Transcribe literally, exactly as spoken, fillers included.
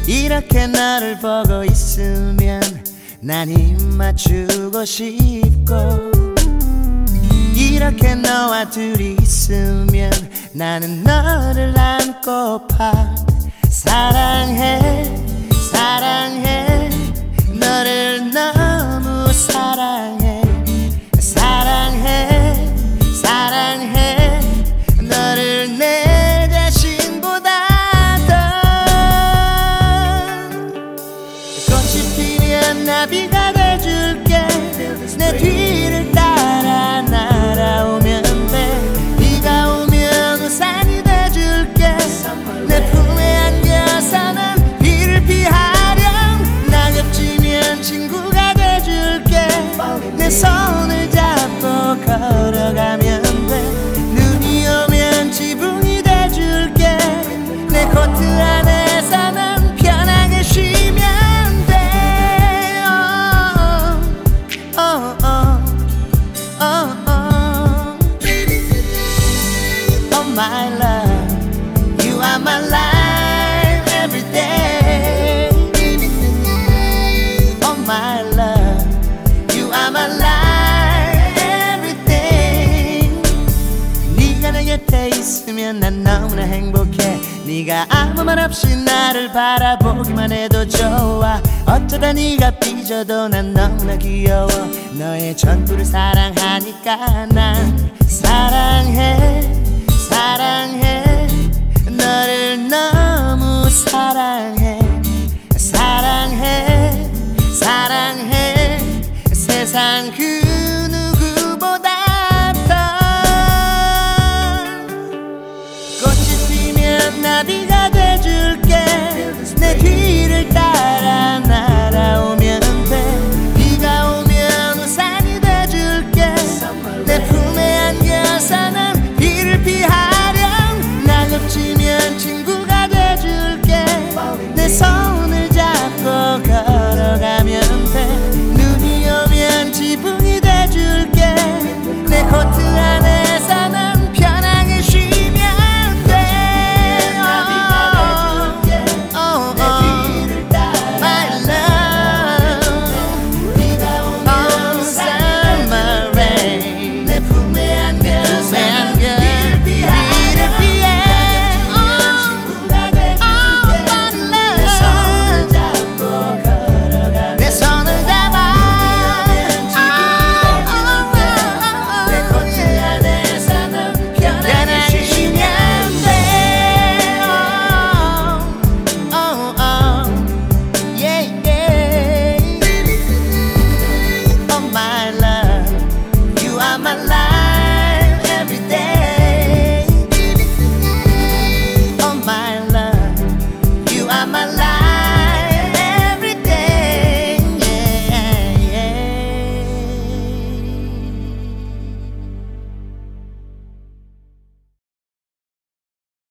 이렇게 너를 보고 있으면 난 입 맞추고 싶고, 이렇게 너와 둘이 있으면 나는 너를 안고파. 사랑해 사랑해 너를 너무 사랑해. 사랑해 사랑해 너를 내 자신보다 더. 꽃이 피면 나비가 돼줄게. 내 뒤를 따라 날아오면 돼. 비가 오면 우산이 돼줄게. 내 품에 안겨서 난 비를 피하렴. 낙엽지면 친구가 돼줄게. 내 손을 잡고 걸어가면 돼. 눈이 오면 지붕이 돼줄게. 내 코트 안에서 난 편하게 쉬면 돼. oh, oh, oh, oh, oh. Oh my love, you are my life every day. Oh my love, you are my life everything. 네가 내 곁에 있으면 난 너무나 행복해. 네가 아무 말 없이 나를 바라보기만 해도 좋아. 어쩌다 네가 삐져도 난 너무나 귀여워. 너의 전부를 사랑하니까 난 사랑해 사랑해 너를 너무 사랑해.